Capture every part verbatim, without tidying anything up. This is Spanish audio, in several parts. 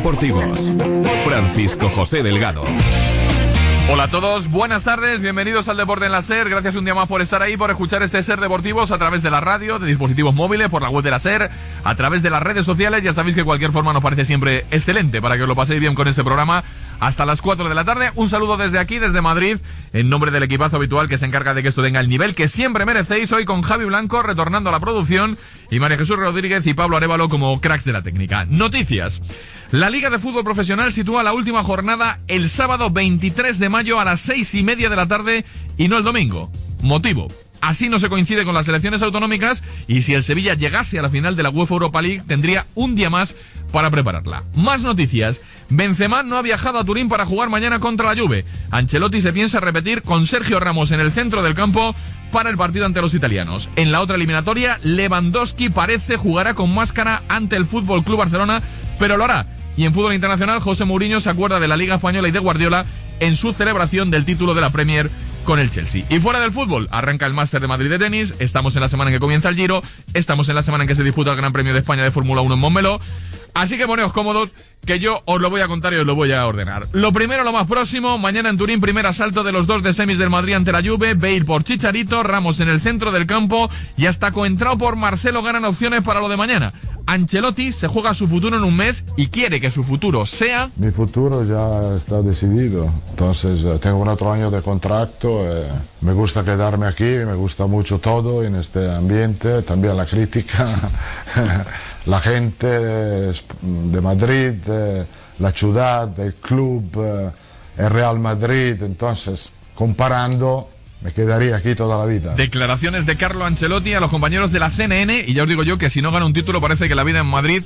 deportivos. Francisco José Delgado. Hola a todos, buenas tardes, bienvenidos al Deporte en la SER. Gracias un día más por estar ahí, por escuchar este SER Deportivos a través de la radio, de dispositivos móviles, por la web de la SER, a través de las redes sociales. Ya sabéis que cualquier forma nos parece siempre excelente para que os lo paséis bien con este programa hasta las cuatro de la tarde. Un saludo desde aquí, desde Madrid, en nombre del equipazo habitual que se encarga de que esto tenga el nivel que siempre merecéis. Hoy con Javi Blanco retornando a la producción y María Jesús Rodríguez y Pablo Arévalo como cracks de la técnica. Noticias. La Liga de Fútbol Profesional sitúa la última jornada el sábado veintitrés de mayo a las seis y media de la tarde y no el domingo. Motivo: así no se coincide con las elecciones autonómicas y si el Sevilla llegase a la final de la UEFA Europa League tendría un día más para prepararla. Más noticias. Benzema no ha viajado a Turín para jugar mañana contra la Juve. Ancelotti se piensa repetir con Sergio Ramos en el centro del campo para el partido ante los italianos. En la otra eliminatoria, Lewandowski parece jugará con máscara ante el F C Barcelona, pero lo hará. Y en fútbol internacional, José Mourinho se acuerda de la Liga Española y de Guardiola en su celebración del título de la Premier con el Chelsea. Y fuera del fútbol, arranca el Máster de Madrid de tenis, estamos en la semana en que comienza el Giro, estamos en la semana en que se disputa el Gran Premio de España de Fórmula uno en Montmeló, así que poneos cómodos, que yo os lo voy a contar y os lo voy a ordenar. Lo primero, lo más próximo, mañana en Turín, primer asalto de los dos de semis del Madrid ante la Juve, Bale por Chicharito, Ramos en el centro del campo y hasta Coentrao por Marcelo ganan opciones para lo de mañana. Ancelotti se juega su futuro en un mes y quiere que su futuro sea... Mi futuro ya está decidido, entonces tengo un otro año de contrato, eh, me gusta quedarme aquí, me gusta mucho todo en este ambiente, también la crítica, la gente de Madrid, eh, la ciudad, el club, eh, el Real Madrid, entonces comparando... me quedaría aquí toda la vida. Declaraciones de Carlo Ancelotti a los compañeros de la C N N, y ya os digo yo que si no gana un título parece que la vida en Madrid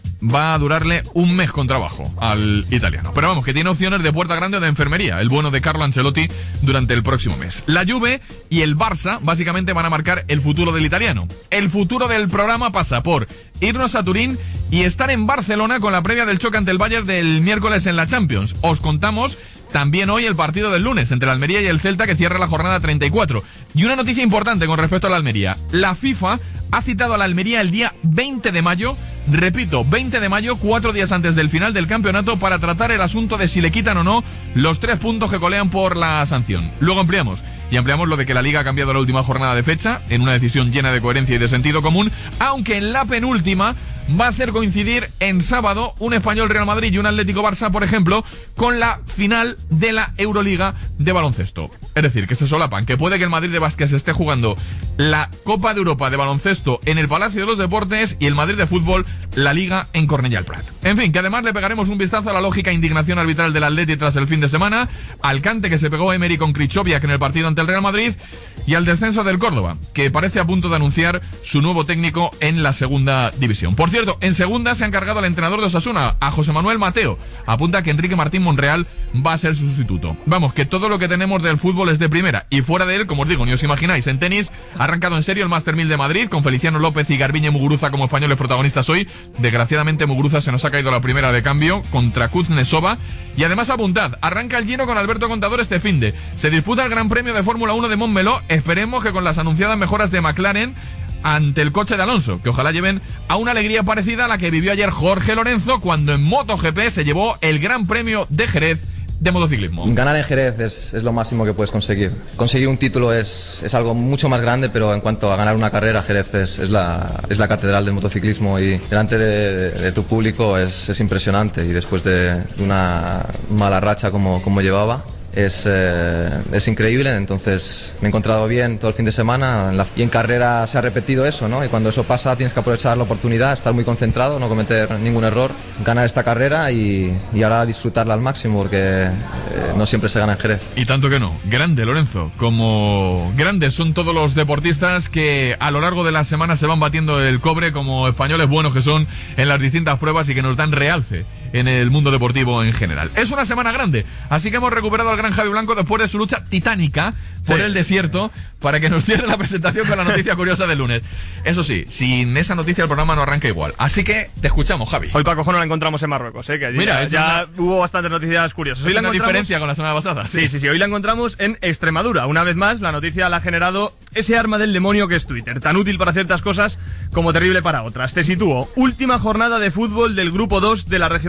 va a durarle un mes con trabajo al italiano. Pero vamos, que tiene opciones de puerta grande o de enfermería, el bueno de Carlo Ancelotti durante el próximo mes. La Juve y el Barça básicamente van a marcar el futuro del italiano. El futuro del programa pasa por irnos a Turín y estar en Barcelona con la previa del choque ante el Bayern del miércoles en la Champions. Os contamos también hoy el partido del lunes entre la Almería y el Celta, que cierra la jornada treinta y cuatro. Y una noticia importante con respecto a la Almería. La FIFA ha citado a la Almería el día veinte de mayo, repito, veinte de mayo, cuatro días antes del final del campeonato, para tratar el asunto de si le quitan o no los tres puntos que colean por la sanción. Luego ampliamos. Y ampliamos lo de que la Liga ha cambiado la última jornada de fecha, en una decisión llena de coherencia y de sentido común, aunque en la penúltima va a hacer coincidir en sábado un Español Real Madrid y un Atlético Barça, por ejemplo, con la final de la Euroliga de baloncesto. Es decir, que se solapan, que puede que el Madrid de básquet esté jugando la Copa de Europa de baloncesto en el Palacio de los Deportes y el Madrid de fútbol la Liga en Cornellà al Prat. En fin, que además le pegaremos un vistazo a la lógica indignación arbitral del Atleti tras el fin de semana, al cante que se pegó Emery con Krychowiak en el partido ante el Real Madrid y al descenso del Córdoba, que parece a punto de anunciar su nuevo técnico en la segunda división. Por cierto, en segunda se ha encargado el entrenador de Osasuna, a José Manuel Mateo. Apunta que Enrique Martín Monreal va a ser su sustituto. Vamos, que todo lo que tenemos del fútbol es de primera, y fuera de él, como os digo, ni os imagináis. En tenis ha arrancado en serio el Master mil de Madrid, con Feliciano López y Garbiñe Muguruza como españoles protagonistas hoy. Desgraciadamente Muguruza se nos ha caído la primera de cambio contra Kuznetsova. Y además apuntad, arranca el Giro con Alberto Contador este finde. Se disputa el Gran Premio de Fórmula uno de Montmeló. Esperemos que con las anunciadas mejoras de McLaren ante el coche de Alonso, que ojalá lleven a una alegría parecida a la que vivió ayer Jorge Lorenzo cuando en MotoGP se llevó el Gran Premio de Jerez de motociclismo. Ganar en Jerez es, es lo máximo que puedes conseguir. Conseguir un título es, es algo mucho más grande, pero en cuanto a ganar una carrera, Jerez es, es, la, es la catedral del motociclismo y delante de, de tu público es, es impresionante, y después de una mala racha como, como llevaba, Es, eh, es increíble. Entonces me he encontrado bien todo el fin de semana en la, y en carrera se ha repetido eso, ¿no? Y cuando eso pasa tienes que aprovechar la oportunidad, estar muy concentrado, no cometer ningún error, ganar esta carrera y, y ahora disfrutarla al máximo, porque eh, no siempre se gana en Jerez. Y tanto que no. Grande Lorenzo. Como grandes son todos los deportistas que a lo largo de la semana se van batiendo el cobre como españoles buenos que son en las distintas pruebas y que nos dan realce en el mundo deportivo en general. Es una semana grande, así que hemos recuperado al gran Javi Blanco después de su lucha titánica por sí. el desierto para que nos cierre la presentación con la noticia curiosa del lunes. Eso sí, sin esa noticia el programa no arranca igual. Así que te escuchamos, Javi. Hoy Paco Jo no la encontramos en Marruecos, ¿eh? Que allí Mira, ya, ya una... hubo bastantes noticias curiosas. Hoy es la una diferencia con la semana pasada. Sí, sí, sí, sí. Hoy la encontramos en Extremadura. Una vez más, la noticia la ha generado ese arma del demonio que es Twitter, tan útil para ciertas cosas como terrible para otras. Te sitúo. Última jornada de fútbol del grupo dos de la regional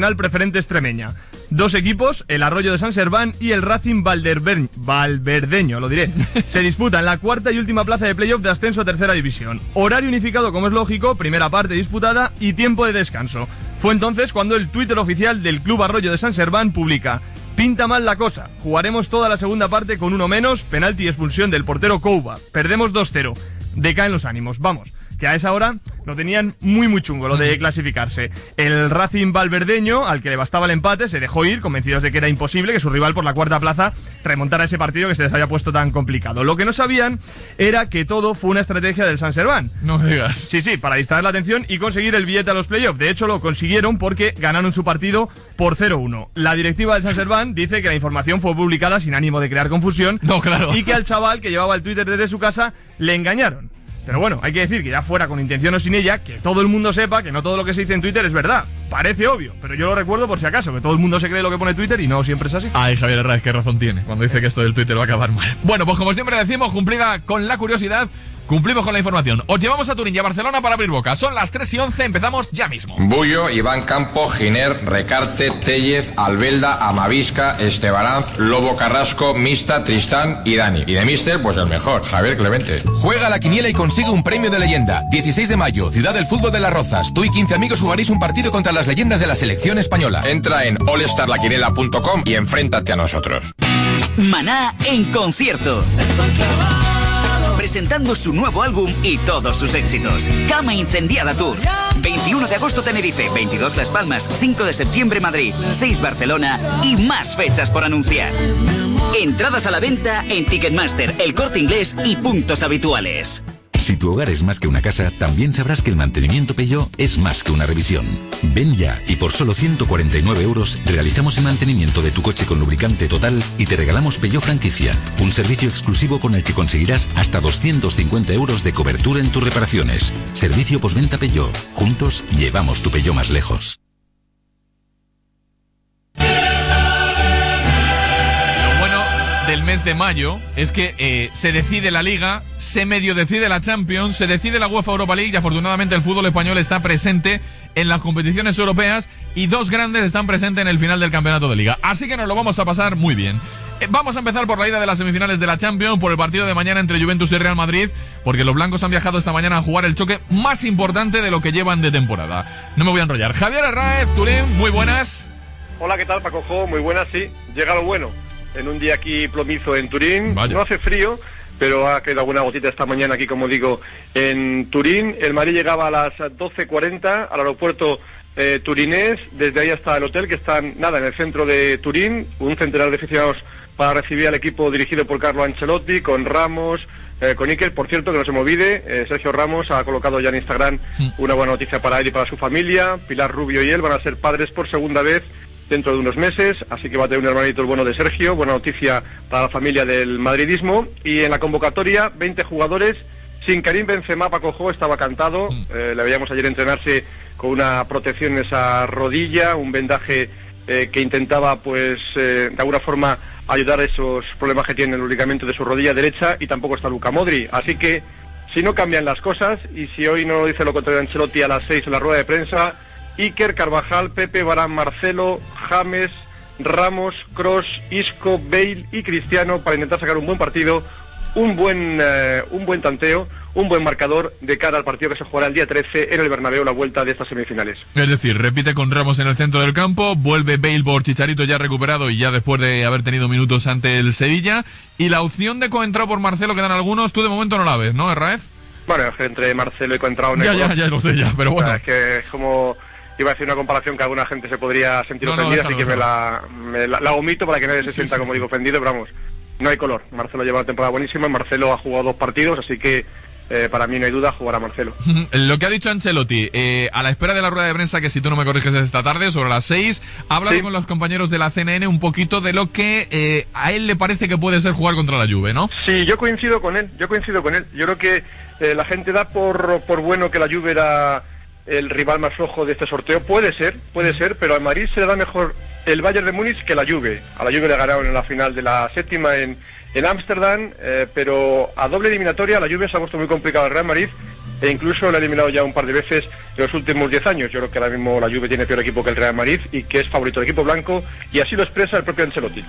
regional preferente extremeña. Dos equipos, el Arroyo de Sant Serván y el Racing Valderber- Valverdeño, lo diré, se disputan la cuarta y última plaza de playoff de ascenso a tercera división. Horario unificado, como es lógico, primera parte disputada y tiempo de descanso. Fue entonces cuando el Twitter oficial del Club Arroyo de Sant Serván publica: pinta mal la cosa, jugaremos toda la segunda parte con uno menos, penalti y expulsión del portero Couva, perdemos dos cero, decaen los ánimos, vamos, que a esa hora lo tenían muy muy chungo lo de clasificarse. El Racing Valverdeño, al que le bastaba el empate, se dejó ir, convencidos de que era imposible que su rival por la cuarta plaza remontara ese partido que se les había puesto tan complicado. Lo que no sabían era que todo fue una estrategia del Sant Serván. No me digas. Sí, sí, para distraer la atención y conseguir el billete a los playoffs. De hecho, lo consiguieron porque ganaron su partido por cero uno. La directiva del Sant Serván dice que la información fue publicada sin ánimo de crear confusión. No, claro. Y que al chaval que llevaba el Twitter desde su casa le engañaron. Pero bueno, hay que decir que ya fuera con intención o sin ella, que todo el mundo sepa que no todo lo que se dice en Twitter es verdad. Parece obvio, pero yo lo recuerdo por si acaso, que todo el mundo se cree lo que pone Twitter y no siempre es así. Ay, Javier Herráez, qué razón tiene cuando dice que esto del Twitter va a acabar mal. Bueno, pues como siempre decimos, cumplida con la curiosidad, cumplimos con la información. Os llevamos a Turín y a Barcelona para abrir boca. Son las tres y once, empezamos ya mismo. Bullo, Iván Campo, Giner, Recarte, Tellez, Albelda, Amavisca, Estebaranz, Lobo Carrasco, Mista, Tristán y Dani. Y de Mister, pues el mejor, Javier Clemente. Juega a la quiniela y consigue un premio de leyenda. dieciséis de mayo, Ciudad del Fútbol de Las Rozas. Tú y quince amigos jugaréis un partido contra las leyendas de la selección española. Entra en all star la quiniela punto com y enfréntate a nosotros. Maná en concierto. Presentando su nuevo álbum y todos sus éxitos. Cama Incendiada Tour. veintiuno de agosto Tenerife, veintidós Las Palmas, cinco de septiembre Madrid, seis Barcelona y más fechas por anunciar. Entradas a la venta en Ticketmaster, El Corte Inglés y puntos habituales. Si tu hogar es más que una casa, también sabrás que el mantenimiento Peugeot es más que una revisión. Ven ya y por solo ciento cuarenta y nueve euros realizamos el mantenimiento de tu coche con lubricante total y te regalamos Peugeot Franquicia, un servicio exclusivo con el que conseguirás hasta doscientos cincuenta euros de cobertura en tus reparaciones. Servicio postventa Peugeot. Juntos llevamos tu Peugeot más lejos. Del mes de mayo es que eh, se decide la Liga, se medio decide la Champions, se decide la UEFA Europa League y afortunadamente el fútbol español está presente en las competiciones europeas y dos grandes están presentes en el final del campeonato de Liga. Así que nos lo vamos a pasar muy bien. Eh, vamos a empezar por la ida de las semifinales de la Champions, por el partido de mañana entre Juventus y Real Madrid, porque los blancos han viajado esta mañana a jugar el choque más importante de lo que llevan de temporada. No me voy a enrollar. Javier Herráez, Turín, muy buenas. Hola, ¿qué tal, Paco Jo? Muy buenas, sí. Llega lo bueno. En un día aquí plomizo en Turín. Vaya. No hace frío, pero ha caído alguna gotita esta mañana aquí, como digo, en Turín. El Madrid llegaba a las doce cuarenta al aeropuerto eh, turinés, desde ahí hasta el hotel, que está, nada, en el centro de Turín, un centenar de aficionados para recibir al equipo dirigido por Carlo Ancelotti, con Ramos, eh, con Iker. Por cierto, que no se me olvide, eh, Sergio Ramos ha colocado ya en Instagram sí. una buena noticia para él y para su familia. Pilar Rubio y él van a ser padres por segunda vez dentro de unos meses, así que va a tener un hermanito el bueno de Sergio, buena noticia para la familia del madridismo. Y en la convocatoria, veinte jugadores, sin Karim Benzema. Paco Jo estaba cantado, eh, le veíamos ayer entrenarse con una protección en esa rodilla, un vendaje eh, que intentaba, pues, eh, de alguna forma ayudar a esos problemas que tiene el ligamento de su rodilla derecha, y tampoco está Luka Modric, así que si no cambian las cosas, y si hoy no dice lo contrario Ancelotti a las seis en la rueda de prensa, Iker, Carvajal, Pepe, Varane, Marcelo, James, Ramos, Kroos, Isco, Bale y Cristiano para intentar sacar un buen partido, un buen eh, un buen tanteo, un buen marcador de cara al partido que se jugará el día trece en el Bernabéu, la vuelta de estas semifinales. Es decir, repite con Ramos en el centro del campo, vuelve Bale por Chicharito ya recuperado y ya después de haber tenido minutos ante el Sevilla, y la opción de Coentrao por Marcelo que dan algunos, tú de momento no la ves, ¿no, Herráez? Bueno, es que entre Marcelo y Coentrao... Ya, ya, ya lo sé ya, pero bueno. O sea, es que es como... Iba a decir una comparación que alguna gente se podría sentir no, ofendida, no, déjalo, así que me la, me la, la omito para que nadie se sí, sienta, sí, como sí. digo, ofendido, pero vamos, no hay color. Marcelo lleva una temporada buenísima, Marcelo ha jugado dos partidos, así que eh, para mí no hay duda, jugará Marcelo. Lo que ha dicho Ancelotti, eh, a la espera de la rueda de prensa, que si tú no me corriges es esta tarde, sobre las seis, ha hablado sí. con los compañeros de la C N N un poquito de lo que eh, a él le parece que puede ser jugar contra la Juve, ¿no? Sí, yo coincido con él, yo coincido con él. Yo creo que eh, la gente da por, por bueno que la Juve era el rival más flojo de este sorteo. Puede ser, puede ser, pero al Madrid se le da mejor el Bayern de Múnich que la Juve. A la Juve le ganaron en la final de la séptima en en Ámsterdam, eh, pero a doble eliminatoria la Juve se ha puesto muy complicado al Real Madrid, e incluso le ha eliminado ya un par de veces en los últimos diez años. Yo creo que ahora mismo la Juve tiene peor equipo que el Real Madrid y que es favorito del equipo blanco, y así lo expresa el propio Ancelotti.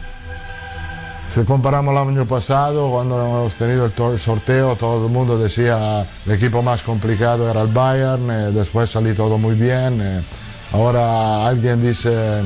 Si comparamos el año pasado, cuando hemos tenido el sorteo, todo el mundo decía el equipo más complicado era el Bayern, eh, después salió todo muy bien. Eh, ahora alguien dice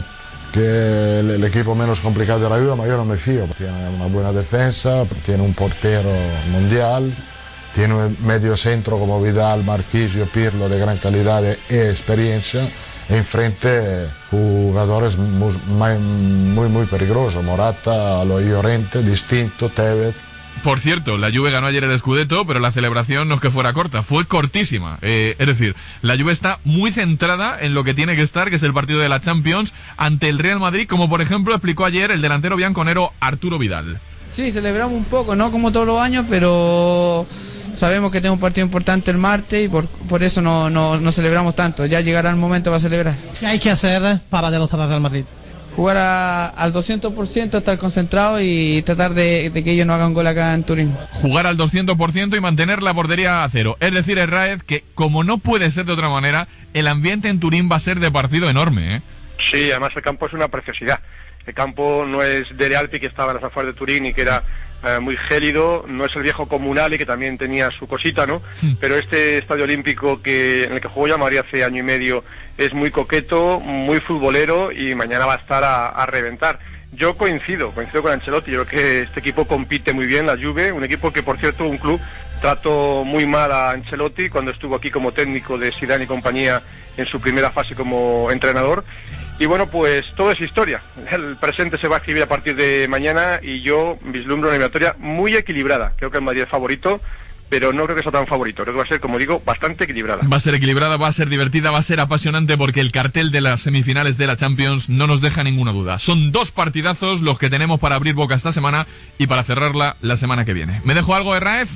que el, el equipo menos complicado era la Juve, pero yo no me fío. Tiene una buena defensa, tiene un portero mundial, tiene un medio centro como Vidal, Marquisio, Pirlo de gran calidad e experiencia. Enfrente jugadores muy, muy, muy peligrosos, Morata, Llorente, distinto, Tevez. Por cierto, la Juve ganó ayer el Scudetto, pero la celebración no es que fuera corta, fue cortísima. Eh, es decir, la Juve está muy centrada en lo que tiene que estar, que es el partido de la Champions, ante el Real Madrid, como por ejemplo explicó ayer el delantero bianconero Arturo Vidal. Sí, celebramos un poco, no como todos los años, pero sabemos que tenemos un partido importante el martes y por, por eso no, no, no celebramos tanto. Ya llegará el momento para celebrar. ¿Qué hay que hacer para derrotar al Real Madrid? Jugar a, al doscientos por ciento, estar concentrado y tratar de, de que ellos no hagan gol acá en Turín. Jugar al doscientos por ciento y mantener la portería a cero. Es decir, Herráez, que como no puede ser de otra manera, el ambiente en Turín va a ser de partido enorme, ¿eh? Sí, además el campo es una preciosidad. El campo no es Dele Alpi, que estaba en las afueras de Turín y que era eh, muy gélido, no es el viejo Comunale, que también tenía su cosita, ¿no? Sí. Pero este estadio olímpico que en el que jugó ya Madrid hace año y medio es muy coqueto, muy futbolero y mañana va a estar a, a reventar. Yo coincido, coincido con Ancelotti, yo creo que este equipo compite muy bien, la Juve, un equipo que por cierto, un club trató muy mal a Ancelotti cuando estuvo aquí como técnico de Zidane y compañía en su primera fase como entrenador. Y bueno, pues todo es historia. El presente se va a escribir a partir de mañana y yo vislumbro una eliminatoria muy equilibrada. Creo que el Madrid es favorito, pero no creo que sea tan favorito. Creo que va a ser, como digo, bastante equilibrada. Va a ser equilibrada, va a ser divertida, va a ser apasionante porque el cartel de las semifinales de la Champions no nos deja ninguna duda. Son dos partidazos los que tenemos para abrir boca esta semana y para cerrarla la semana que viene. ¿Me dejo algo, Herráez?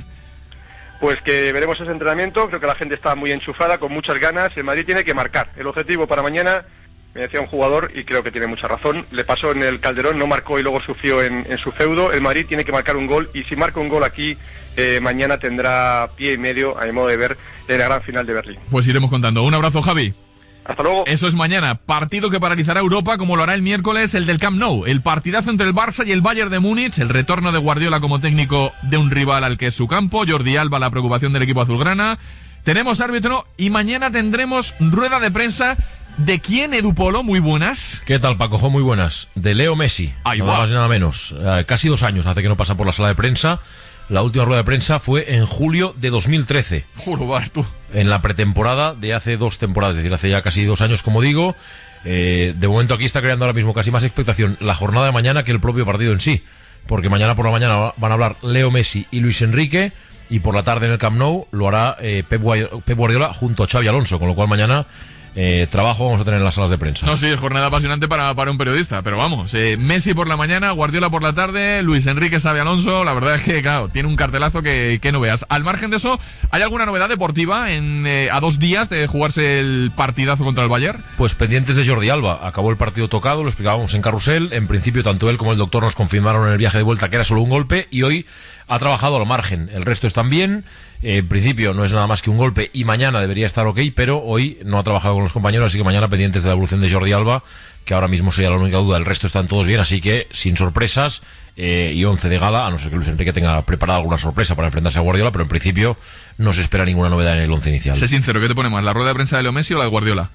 Pues que veremos ese entrenamiento. Creo que la gente está muy enchufada, con muchas ganas. El Madrid tiene que marcar. El objetivo para mañana, me decía un jugador, y creo que tiene mucha razón, le pasó en el Calderón, no marcó y luego sufrió en, en su feudo. El Madrid tiene que marcar un gol y si marca un gol aquí, eh, mañana tendrá pie y medio, a mi modo de ver, en la gran final de Berlín. Pues iremos contando. Un abrazo, Javi. Hasta luego. Eso es mañana, partido que paralizará Europa como lo hará el miércoles el del Camp Nou, el partidazo entre el Barça y el Bayern de Múnich, el retorno de Guardiola como técnico de un rival al que es su campo, Jordi Alba, la preocupación del equipo azulgrana. Tenemos árbitro y mañana tendremos rueda de prensa. ¿De quién, Edu Polo? Muy buenas. ¿Qué tal, Paco? Muy buenas. De Leo Messi. Ahí nada va. más y nada menos. Eh, casi dos años hace que no pasa por la sala de prensa. La última rueda de prensa fue en julio de dos mil trece. Juro, va, tú. En la pretemporada de hace dos temporadas, es decir, hace ya casi dos años, como digo. Eh, de momento aquí está creando ahora mismo casi más expectación la jornada de mañana que el propio partido en sí. Porque mañana por la mañana van a hablar Leo Messi y Luis Enrique. Y por la tarde en el Camp Nou lo hará eh, Pep Guardiola junto a Xabi Alonso. Con lo cual mañana... Eh, trabajo vamos a tener en las salas de prensa. No, sí, es jornada apasionante para, para un periodista, pero vamos, eh, Messi por la mañana, Guardiola por la tarde, Luis Enrique, Xabi Alonso, la verdad es que, claro, tiene un cartelazo que, que no veas. Al margen de eso, ¿hay alguna novedad deportiva en eh, a dos días de jugarse el partidazo contra el Bayern? Pues pendientes de Jordi Alba, acabó el partido tocado, lo explicábamos en Carrusel, en principio tanto él como el doctor nos confirmaron en el viaje de vuelta que era solo un golpe y hoy ha trabajado al margen, el resto están bien. Eh, en principio no es nada más que un golpe y mañana debería estar ok, pero hoy no ha trabajado con los compañeros, así que mañana pendientes de la evolución de Jordi Alba, que ahora mismo sería la única duda, el resto están todos bien, así que sin sorpresas eh, y once de gala, a no ser que Luis Enrique tenga preparada alguna sorpresa para enfrentarse a Guardiola, pero en principio no se espera ninguna novedad en el once inicial. Sé sincero, ¿qué te pone más, la rueda de prensa de Leo Messi o la de Guardiola?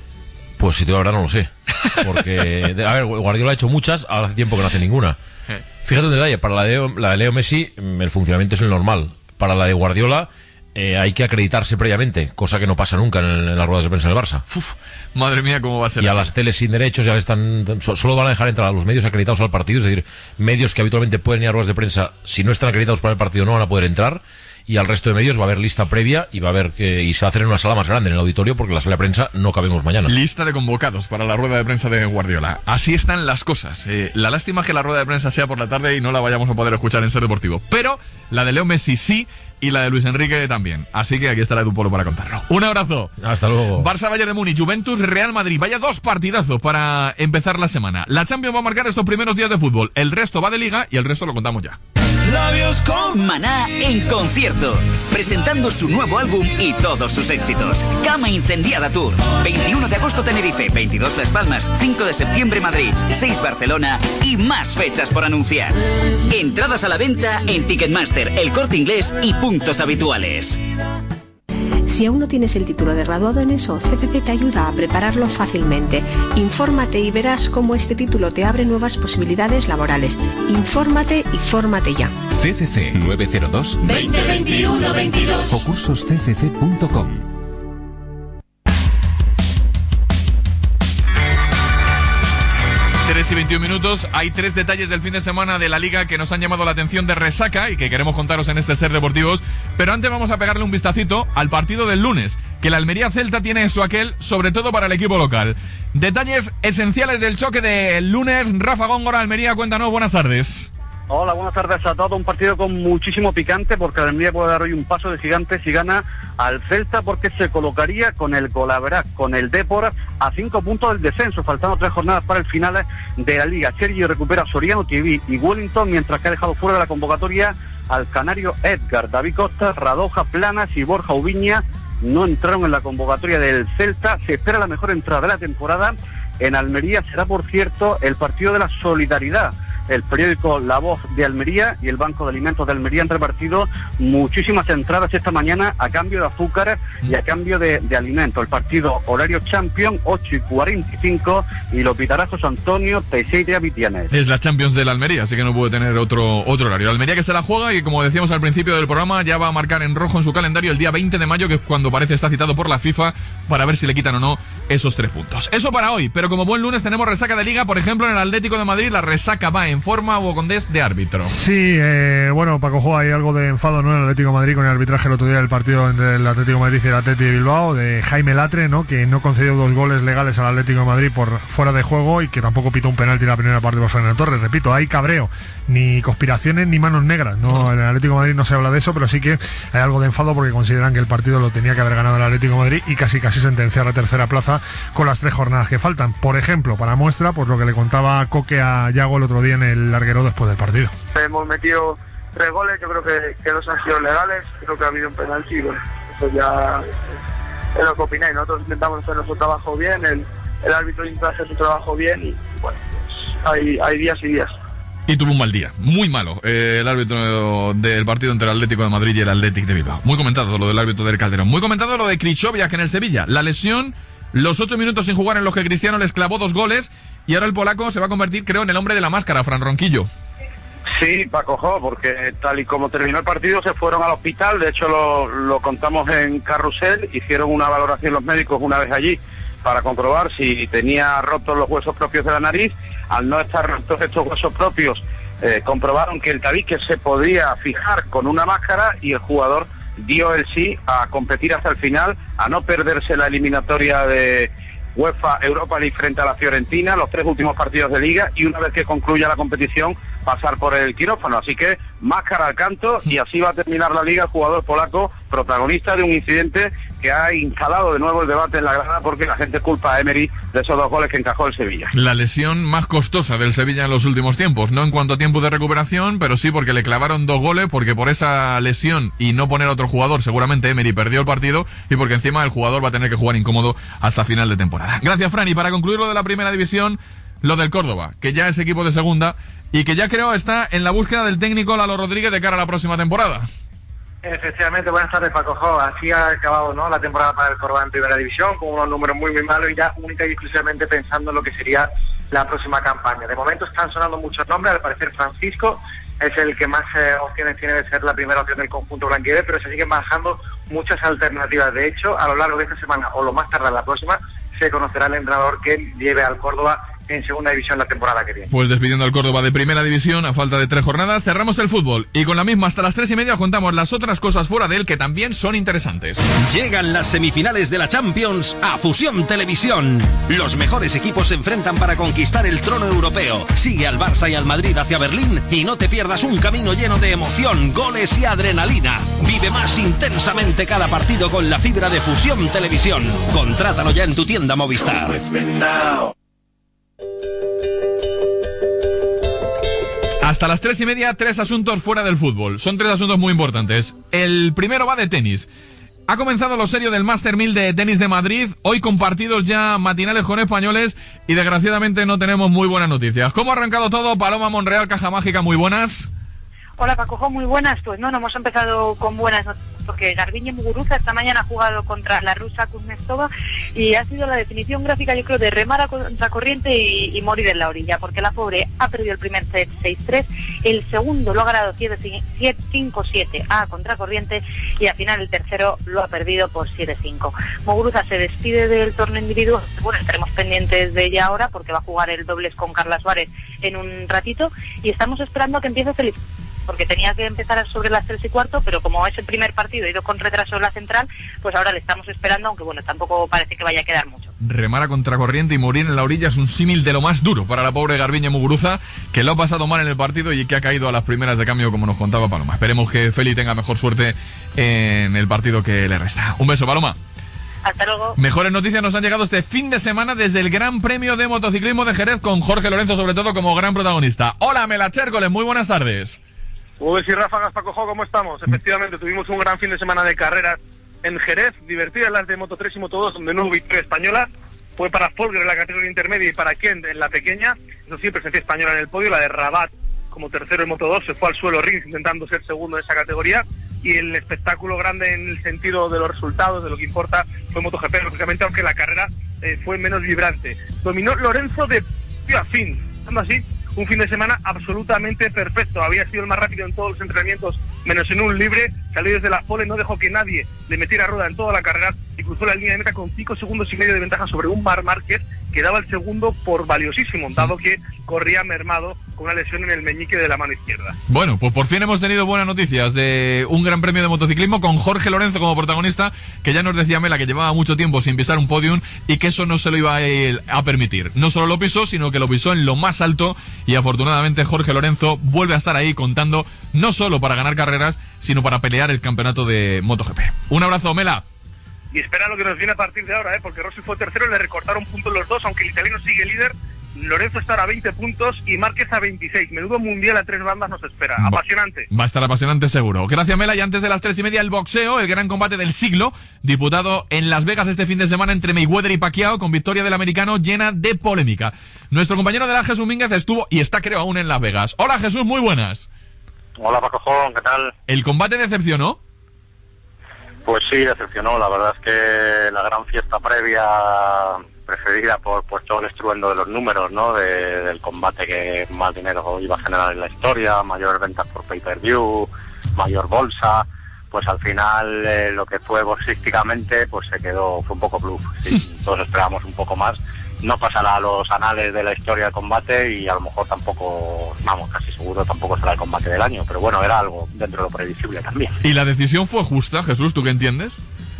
Pues si te digo la verdad no lo sé, porque a ver, Guardiola ha hecho muchas, ahora hace tiempo que no hace ninguna. Fíjate un detalle, para la de, la de Leo Messi el funcionamiento es el normal, para la de Guardiola eh, hay que acreditarse previamente, cosa que no pasa nunca en, en las ruedas de prensa del Barça. Uf, madre mía, cómo va a ser. Y a las teles sin derechos ya le están, solo van a dejar entrar a los medios acreditados al partido, es decir, medios que habitualmente pueden ir a ruedas de prensa, si no están acreditados para el partido no van a poder entrar. Y al resto de medios va a haber lista previa y va a haber que, y se va a hacer en una sala más grande, en el auditorio, porque en la sala de prensa no cabemos mañana. Lista de convocados para la rueda de prensa de Guardiola. Así están las cosas. Eh, la lástima es que la rueda de prensa sea por la tarde y no la vayamos a poder escuchar en Ser Deportivo. Pero la de Leo Messi sí y la de Luis Enrique también. Así que aquí estará Edu Polo para contarlo. Un abrazo. Hasta luego. Barça, Bayern de Múnich, Juventus, Real Madrid. Vaya dos partidazos para empezar la semana. La Champions va a marcar estos primeros días de fútbol. El resto va de liga y el resto lo contamos ya. labios con Maná en concierto, presentando su nuevo álbum y todos sus éxitos. Cama Incendiada Tour. veintiuno de agosto Tenerife, veintidós Las Palmas, cinco de septiembre Madrid, seis Barcelona y más fechas por anunciar. Entradas a la venta en Ticketmaster, El Corte Inglés y puntos habituales. Si aún no tienes el título de graduado en ESO, C C C te ayuda a prepararlo fácilmente. Infórmate y verás cómo este título te abre nuevas posibilidades laborales. Infórmate y fórmate ya. C C C nueve cero dos veinte veintiuno veintidós o cursos c c c punto com. tres y veintiún minutos, hay tres detalles del fin de semana de la Liga que nos han llamado la atención de resaca y que queremos contaros en este Ser Deportivos, pero antes vamos a pegarle un vistacito al partido del lunes, que la Almería Celta tiene eso aquel, sobre todo para el equipo local. Detalles esenciales del choque del lunes. Rafa Góngora, Almería, cuéntanos, buenas tardes. Hola, buenas tardes a todos. Un partido con muchísimo picante porque el Almería puede dar hoy un paso de gigante si gana al Celta, porque se colocaría con el Golaveraz, con el Dépor, a cinco puntos del descenso, faltando tres jornadas para el final de la Liga. Sergio recupera a Soriano, Tibi y Wellington, mientras que ha dejado fuera de la convocatoria al canario Edgar. David Costa, Radoja, Planas y Borja Ubiña no entraron en la convocatoria del Celta. Se espera la mejor entrada de la temporada. En Almería será, por cierto, el partido de la solidaridad. El periódico La Voz de Almería y el Banco de Alimentos de Almería han repartido muchísimas entradas esta mañana a cambio de azúcar y a cambio de, de alimentos. El partido horario Champions, ocho y cuarenta y cinco, y lo pitará José Antonio Teixeira Vitianes. Es la Champions de la Almería, así que no puede tener otro, otro horario. La Almería que se la juega y, como decíamos al principio del programa, ya va a marcar en rojo en su calendario el día veinte de mayo, que es cuando parece está citado por la FIFA para ver si le quitan o no esos tres puntos. Eso para hoy, pero como buen lunes tenemos resaca de Liga. Por ejemplo, en el Atlético de Madrid la resaca va en forma Hugo Condés de árbitro. Sí, eh, bueno, Paco Jo, hay algo de enfado, ¿no?, en el Atlético de Madrid con el arbitraje el otro día del partido entre el Atlético de Madrid y el Atleti de Bilbao, de Jaime Latre, ¿no?, que no concedió dos goles legales al Atlético de Madrid por fuera de juego y que tampoco pitó un penalti en la primera parte por Fernando Torres. Repito, hay cabreo, ni conspiraciones ni manos negras, ¿no? En el Atlético de Madrid no se habla de eso, pero sí que hay algo de enfado porque consideran que el partido lo tenía que haber ganado el Atlético de Madrid y casi casi sentenciar la tercera plaza con las tres jornadas que faltan. Por ejemplo, para muestra, pues lo que le contaba Coque a Yago el otro día en el larguero después del partido. Hemos metido tres goles, yo creo que, que dos han sido legales, creo que ha habido un penalti y bueno, eso ya es lo que opináis. Nosotros intentamos hacer nuestro trabajo bien, el, el árbitro intenta hacer su trabajo bien y bueno, pues hay, hay días y días. Y tuvo un mal día, muy malo, eh, el árbitro del partido entre el Atlético de Madrid y el Athletic de Bilbao. Muy comentado lo del árbitro del Calderón. Muy comentado lo de Krychowiak en el Sevilla. La lesión, los ocho minutos sin jugar en los que Cristiano les clavó dos goles y ahora el polaco se va a convertir, creo, en el hombre de la máscara, Fran Ronquillo. Sí, Paco Jo, porque tal y como terminó el partido se fueron al hospital. De hecho lo, lo contamos en Carrusel. Hicieron una valoración los médicos una vez allí para comprobar si tenía rotos los huesos propios de la nariz. Al no estar rotos estos huesos propios, eh, comprobaron que el tabique se podía fijar con una máscara y el jugador dio el sí a competir hasta el final, a no perderse la eliminatoria de UEFA Europa League frente a la Fiorentina, los tres últimos partidos de Liga, y una vez que concluya la competición pasar por el quirófano. Así que máscara al canto, y así va a terminar la Liga el jugador polaco, protagonista de un incidente que ha instalado de nuevo el debate en la grada porque la gente culpa a Emery de esos dos goles que encajó el Sevilla. La lesión más costosa del Sevilla en los últimos tiempos, no en cuanto a tiempo de recuperación, pero sí porque le clavaron dos goles, porque por esa lesión y no poner a otro jugador seguramente Emery perdió el partido y porque encima el jugador va a tener que jugar incómodo hasta final de temporada. Gracias, Fran. Y para concluir lo de la primera división, lo del Córdoba, que ya es equipo de segunda y que ya creo está en la búsqueda del técnico Lalo Rodríguez de cara a la próxima temporada. Efectivamente, buenas tardes, Paco Jo. Así ha acabado, ¿no?, la temporada para el Córdoba en primera división, con unos números muy muy malos y ya única y exclusivamente pensando en lo que sería la próxima campaña. De momento están sonando muchos nombres, al parecer Francisco es el que más eh, opciones tiene de ser la primera opción del conjunto blanquivioleta, pero se siguen bajando muchas alternativas. De hecho, a lo largo de esta semana o lo más tarde la próxima, se conocerá el entrenador que lleve al Córdoba en segunda división la temporada que viene. Pues despidiendo al Córdoba de primera división a falta de tres jornadas, cerramos el fútbol y con la misma hasta las tres y media contamos las otras cosas fuera de él que también son interesantes. Llegan las semifinales de la Champions a Fusión Televisión. Los mejores equipos se enfrentan para conquistar el trono europeo. Sigue al Barça y al Madrid hacia Berlín y no te pierdas un camino lleno de emoción, goles y adrenalina. Vive más intensamente cada partido con la fibra de Fusión Televisión. Contrátalo ya en tu tienda Movistar. Hasta las tres y media, tres asuntos fuera del fútbol. Son tres asuntos muy importantes. El primero va de tenis. Ha comenzado lo serio del Master mil de tenis de Madrid, hoy con partidos ya matinales con españoles y desgraciadamente no tenemos muy buenas noticias. ¿Cómo ha arrancado todo? Paloma Monreal, Caja Mágica, muy buenas. Hola Paco, muy buenas. Pues no, no hemos empezado con buenas noticias porque Garbiñe Muguruza esta mañana ha jugado contra la rusa Kuznetsova y ha sido la definición gráfica, yo creo, de remar a contracorriente y, y morir en la orilla, porque la pobre ha perdido el primer set seis tres, el segundo lo ha ganado cinco siete a contracorriente y al final el tercero lo ha perdido por siete cinco. Muguruza se despide del torneo individual, bueno, estaremos pendientes de ella ahora porque va a jugar el dobles con Carla Suárez en un ratito y estamos esperando a que empiece Feliz, porque tenía que empezar sobre las tres y cuarto, pero como es el primer partido, ha ido con retraso en la central, pues ahora le estamos esperando, aunque bueno, tampoco parece que vaya a quedar mucho. Remar a contracorriente y morir en la orilla es un símil de lo más duro para la pobre Garbiñe Muguruza, que lo ha pasado mal en el partido y que ha caído a las primeras de cambio, como nos contaba Paloma. Esperemos que Feli tenga mejor suerte en el partido que le resta. Un beso, Paloma. Hasta luego. Mejores noticias nos han llegado este fin de semana desde el Gran Premio de Motociclismo de Jerez, con Jorge Lorenzo sobre todo como gran protagonista. Hola, Mela Chércoles, muy buenas tardes. Uy, y ráfagas, Paco Jo, ¿cómo estamos? Efectivamente, tuvimos un gran fin de semana de carreras en Jerez, divertidas las de Moto tres y Moto dos, donde no hubo victoria española. Fue para Folger en la categoría intermedia y para Kent en la pequeña. Eso sí, presencia española en el podio. La de Rabat como tercero en Moto dos se fue al suelo Rins intentando ser segundo en esa categoría. Y el espectáculo grande en el sentido de los resultados, de lo que importa, fue MotoGP, lógicamente, aunque la carrera eh, fue menos vibrante. Dominó Lorenzo de principio a fin, estando así. Un fin de semana absolutamente perfecto. Había sido el más rápido en todos los entrenamientos, menos en un libre. Salió desde la pole, no dejó que nadie le metiera rueda en toda la carrera y cruzó la línea de meta con cinco segundos y medio de ventaja sobre un Marc Márquez, que daba el segundo por valiosísimo, dado que corría mermado con una lesión en el meñique de la mano izquierda. Bueno, pues por fin hemos tenido buenas noticias de un gran premio de motociclismo con Jorge Lorenzo como protagonista, que ya nos decía Mela que llevaba mucho tiempo sin pisar un podium y que eso no se lo iba a, él a permitir. No solo lo pisó, sino que lo pisó en lo más alto y afortunadamente Jorge Lorenzo vuelve a estar ahí contando no solo para ganar carreras, sino para pelear el campeonato de MotoGP. Un abrazo, Mela. Y espera lo que nos viene a partir de ahora, ¿eh? Porque Rossi fue tercero, le recortaron puntos los dos, aunque el italiano sigue líder. Lorenzo estará a veinte puntos y Márquez a veintiséis. Menudo mundial a tres bandas nos espera. Apasionante. Va a estar apasionante seguro. Gracias, Mela. Y antes de las tres y media, el boxeo, el gran combate del siglo, disputado en Las Vegas este fin de semana entre Mayweather y Pacquiao, con victoria del americano llena de polémica. Nuestro compañero de la Jesús Mínguez estuvo y está, creo, aún en Las Vegas. Hola, Jesús, muy buenas. Hola, Paco Jón, ¿qué tal? ¿El combate decepcionó? Pues sí, decepcionó. La verdad es que la gran fiesta previa, preferida por pues, todo el estruendo de los números, ¿no? De, del combate que más dinero iba a generar en la historia, mayores ventas por pay-per-view, mayor bolsa, pues al final eh, lo que fue boxísticamente pues se quedó, fue un poco bluff. Sí, todos esperábamos un poco más. No pasará a los anales de la historia del combate y a lo mejor tampoco, vamos, casi seguro tampoco será el combate del año, pero bueno, era algo dentro de lo previsible también. ¿Y la decisión fue justa, Jesús? ¿Tú qué entiendes?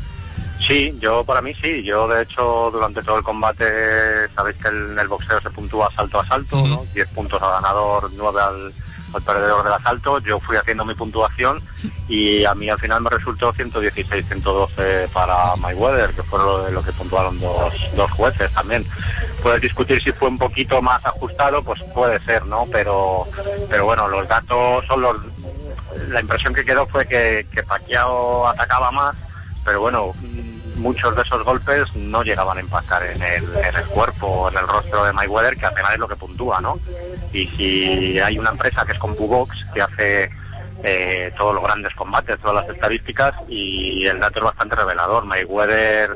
Sí, yo para mí sí. Yo de hecho durante todo el combate, sabéis que en el boxeo se puntúa asalto a asalto, uh-huh. ¿no? diez puntos al ganador, nueve al, al perdedor del asalto. Yo fui haciendo mi puntuación y a mí al final me resultó ciento dieciséis ciento doce para Mayweather, que fue lo, de lo que puntuaron dos, dos jueces también. Puedes discutir si fue un poquito más ajustado, pues puede ser, ¿no? Pero, pero bueno, los datos son los... La impresión que quedó fue que, que Pacquiao atacaba más, pero bueno, muchos de esos golpes no llegaban a impactar en el, en el cuerpo o en el rostro de Mayweather, que al final es lo que puntúa, ¿no? Y si hay una empresa que es CompuBox, que hace eh, todos los grandes combates, todas las estadísticas, y el dato es bastante revelador. Mayweather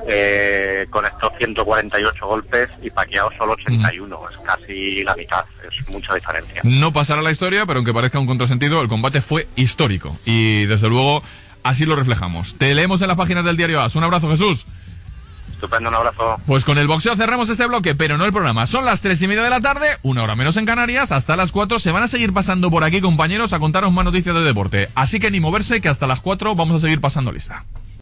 eh, conectó ciento cuarenta y ocho golpes y Pacquiao solo ochenta y uno, mm. es casi la mitad, es mucha diferencia. No pasará la historia, pero aunque parezca un contrasentido, el combate fue histórico y desde luego así lo reflejamos. Te leemos en las páginas del diario A S. Un abrazo, Jesús. Estupendo, un abrazo. Pues con el boxeo cerramos este bloque, pero no el programa. Son las tres y media de la tarde, una hora menos en Canarias, hasta las cuatro. Se van a seguir pasando por aquí, compañeros, a contaros más noticias del deporte. Así que ni moverse, que hasta las cuatro vamos a seguir pasando lista.